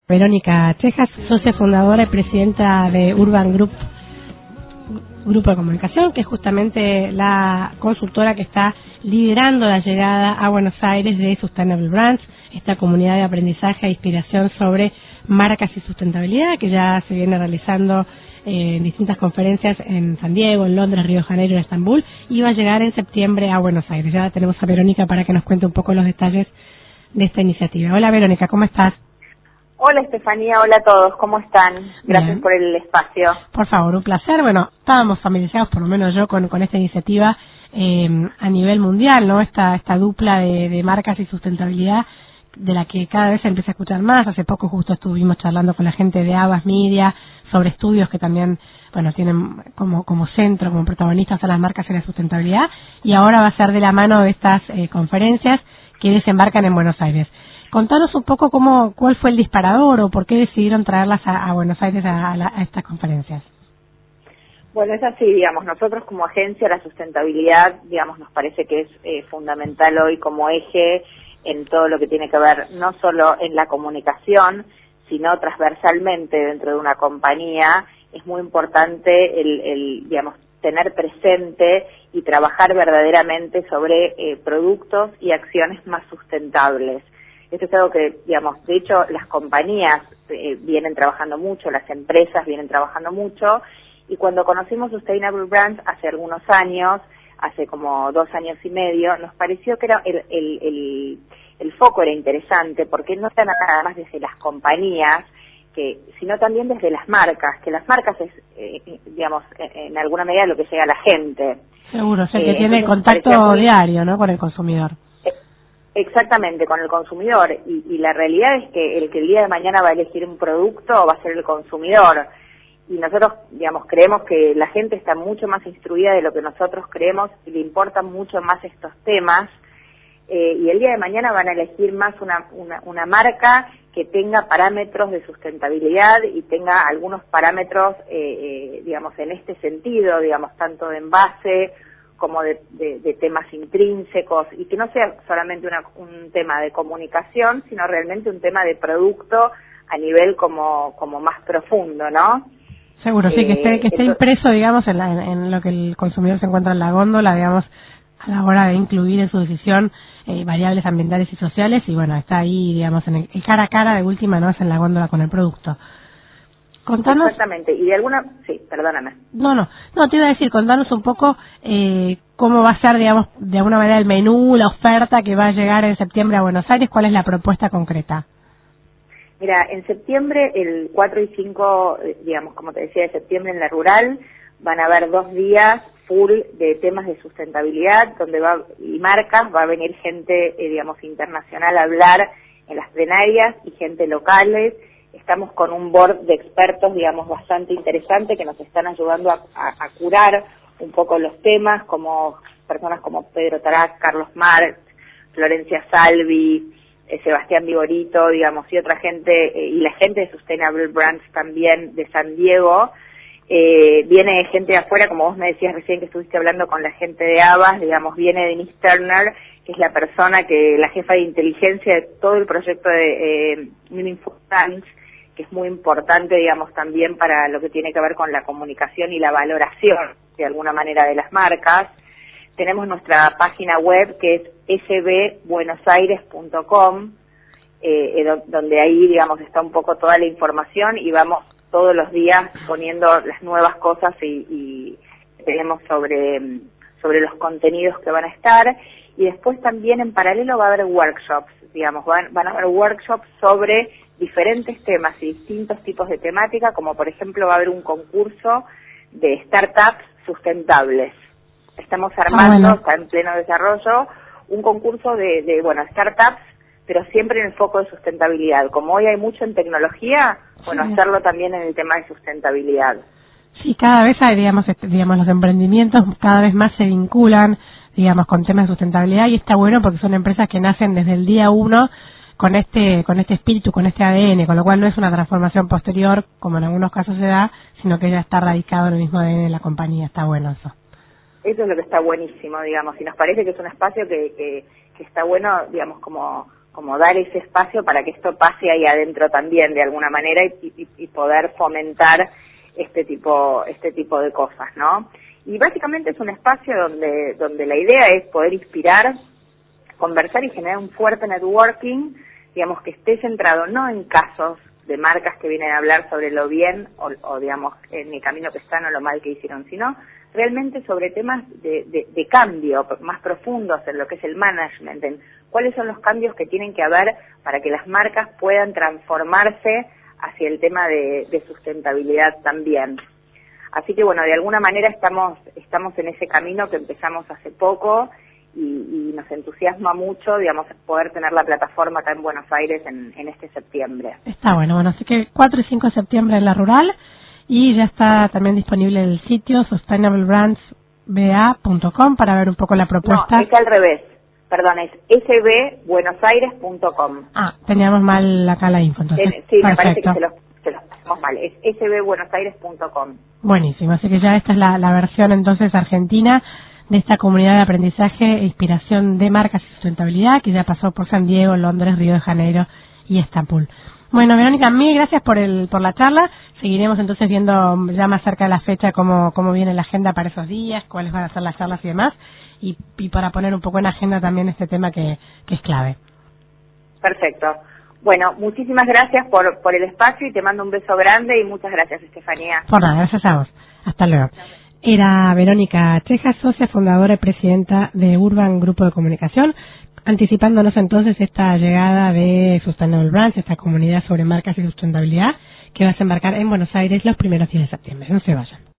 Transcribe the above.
Verónica Chejas, socia fundadora y presidenta de Urban Group, Grupo de Comunicación, que es justamente la consultora que está liderando la llegada a Buenos Aires de Sustainable Brands, esta comunidad de aprendizaje e inspiración sobre marcas y sustentabilidad, que ya se viene realizando en distintas conferencias en San Diego, en Londres, Río de Janeiro y en Estambul, y va a llegar en septiembre a Buenos Aires. Ya tenemos a Verónica para que nos cuente un poco los detalles de esta iniciativa. Hola Verónica, ¿cómo estás? Hola Estefanía, hola a todos, ¿cómo están? Gracias Bien. por el espacio. Por favor, un placer. Bueno, estábamos familiarizados, por lo menos yo, con esta iniciativa a nivel mundial, ¿no? Esta dupla de marcas y sustentabilidad, de la que cada vez se empieza a escuchar más. Hace poco justo estuvimos charlando con la gente de Abbas Media sobre estudios que también, bueno, tienen como centro, como protagonistas a las marcas y la sustentabilidad, y ahora va a ser de la mano de estas conferencias que desembarcan en Buenos Aires. Contanos un poco cuál fue el disparador o por qué decidieron traerlas a Buenos Aires a estas conferencias. Bueno, es así, digamos, nosotros como agencia, la sustentabilidad, digamos, nos parece que es fundamental hoy como eje en todo lo que tiene que ver, no solo en la comunicación, sino transversalmente dentro de una compañía. Es muy importante digamos, tener presente y trabajar verdaderamente sobre productos y acciones más sustentables. Esto es algo que, digamos, de hecho las compañías vienen trabajando mucho, las empresas vienen trabajando mucho, y cuando conocimos Sustainable Brands hace algunos años, hace como 2 años y medio, nos pareció que era el foco era interesante, porque no era nada más desde las compañías, sino también desde las marcas, que las marcas es, digamos, en alguna medida lo que llega a la gente. Seguro, o sea, que tiene contacto diario, ¿no?, con el consumidor. Exactamente, con el consumidor, y la realidad es que el día de mañana va a elegir un producto va a ser el consumidor, y nosotros, digamos, creemos que la gente está mucho más instruida de lo que nosotros creemos y le importan mucho más estos temas, y el día de mañana van a elegir más una marca que tenga parámetros de sustentabilidad y tenga algunos parámetros, digamos, en este sentido, digamos, tanto de envase como de temas intrínsecos, y que no sea solamente un tema de comunicación, sino realmente un tema de producto a nivel como más profundo, ¿no? Seguro, sí, que esté impreso, digamos, en lo que el consumidor se encuentra en la góndola, digamos, a la hora de incluir en su decisión variables ambientales y sociales, y bueno, está ahí, digamos, en el cara a cara de última, no es en la góndola con el producto. Contanos. Exactamente, y de alguna... Sí, perdóname. No, te iba a decir, contanos un poco cómo va a ser, digamos, de alguna manera el menú, la oferta que va a llegar en septiembre a Buenos Aires, cuál es la propuesta concreta. Mira, en septiembre, el 4 y 5, digamos, como te decía, de septiembre en la rural, van a haber 2 días full de temas de sustentabilidad, y marcas, va a venir gente, digamos, internacional a hablar en las plenarias y gente locales. Estamos con un board de expertos, digamos, bastante interesante, que nos están ayudando a curar un poco los temas, como personas como Pedro Tarac, Carlos Marx, Florencia Salvi, Sebastián Vigorito, digamos, y otra gente, y la gente de Sustainable Brands también de San Diego. Viene gente de afuera, como vos me decías recién que estuviste hablando con la gente de Abbas, digamos, viene Denise Turner, que es la jefa de inteligencia de todo el proyecto de Meaningful Brands, que es muy importante, digamos, también para lo que tiene que ver con la comunicación y la valoración, de alguna manera, de las marcas. Tenemos nuestra página web, que es sbbuenosaires.com, donde ahí, digamos, está un poco toda la información, y vamos todos los días poniendo las nuevas cosas y tenemos sobre los contenidos que van a estar. Y después también en paralelo va a haber workshops, digamos, van a haber workshops sobre diferentes temas y distintos tipos de temática, como por ejemplo va a haber un concurso de startups sustentables. Estamos armando, está en pleno desarrollo, un concurso de startups, pero siempre en el foco de sustentabilidad. Como hoy hay mucho en tecnología, bueno, hacerlo también en el tema de sustentabilidad. Sí, cada vez hay, digamos, los emprendimientos cada vez más se vinculan, digamos, con temas de sustentabilidad, y está bueno porque son empresas que nacen desde el día 1 con este espíritu, con este ADN, con lo cual no es una transformación posterior, como en algunos casos se da, sino que ya está radicado en el mismo ADN de la compañía. Está bueno eso. Eso es lo que está buenísimo, digamos, y nos parece que es un espacio que está bueno, digamos, como como dar ese espacio para que esto pase ahí adentro también de alguna manera y poder fomentar este tipo de cosas, ¿no? Y básicamente es un espacio donde la idea es poder inspirar, conversar y generar un fuerte networking, digamos, que esté centrado no en casos de marcas que vienen a hablar sobre lo bien o digamos, en el camino que están o lo mal que hicieron, sino realmente sobre temas de cambio más profundos en lo que es el management, en cuáles son los cambios que tienen que haber para que las marcas puedan transformarse hacia el tema de sustentabilidad también. Así que bueno, de alguna manera estamos en ese camino que empezamos hace poco y nos entusiasma mucho, digamos, poder tener la plataforma acá en Buenos Aires en este septiembre. Está bueno, así que 4 y 5 de septiembre en La Rural, y ya está también disponible el sitio sustainableBrandsBA.com para ver un poco la propuesta. No, es al revés, perdón, es sbbuenosaires.com. Ah, teníamos mal acá la info, entonces. Sí, me parece que se los pusimos mal, es sbbuenosaires.com. Buenísimo, así que ya esta es la versión entonces argentina de esta comunidad de aprendizaje e inspiración de marcas y sustentabilidad, que ya pasó por San Diego, Londres, Río de Janeiro y Estambul. Bueno, Verónica, mil gracias por la charla. Seguiremos entonces viendo ya más cerca de la fecha cómo viene la agenda para esos días, cuáles van a ser las charlas y demás, y para poner un poco en agenda también este tema que es clave. Perfecto. Bueno, muchísimas gracias por el espacio y te mando un beso grande y muchas gracias, Estefanía. Por nada, gracias a vos. Hasta luego. Era Verónica Cheja, socia fundadora y presidenta de Urban Grupo de Comunicación, anticipándonos entonces esta llegada de Sustainable Brands, esta comunidad sobre marcas y sustentabilidad que va a desembarcar en Buenos Aires los primeros días de septiembre. No se vayan.